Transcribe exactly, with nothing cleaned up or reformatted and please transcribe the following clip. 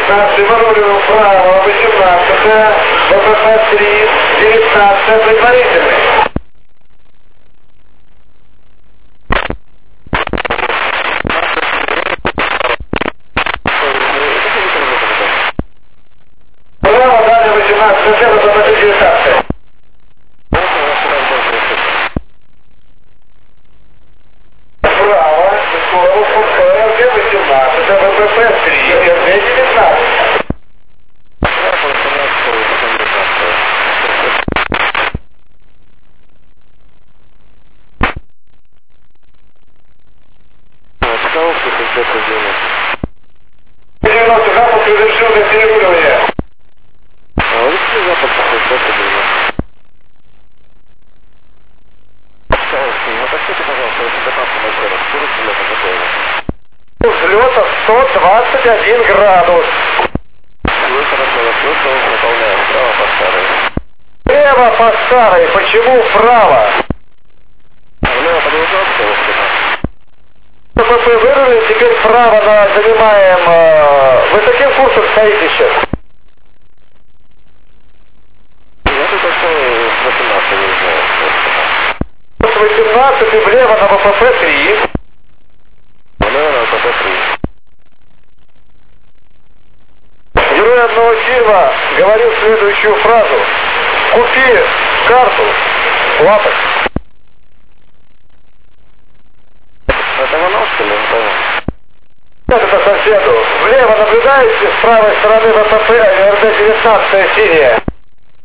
девятнадцать, маневрирую вправо, восемнадцать, ВПП три, девятнадцать, предварительный. Право, далее восемнадцать, ВПП девятнадцать. Право, ВПП восемнадцать, ВПП три, РД девятнадцать. девяносто запад разрешил для перерегулирования. А вот если запад пятьдесят девяносто. Ну, подскажите, пожалуйста, восемьдесят на зеро. Скорость взлета какой? Взлета сто двадцать один градус. Вы хорошо расслышал, выполняем вправо по старой. Влево по старой. Почему вправо? Влево по девятнадцать. ВПП вырулили, теперь вправо на, занимаем... Э, вы каким курсом стоите сейчас? Я только что с восемнадцать выезжаю. С восемнадцать и влево на ВПП три. Влево на ВПП три. Герой одного фильма говорил следующую фразу. Купи карту, лапок. Это Ивановский или не Это по соседу. Влево наблюдаете, с правой стороны ВПП РД девятнадцать синяя.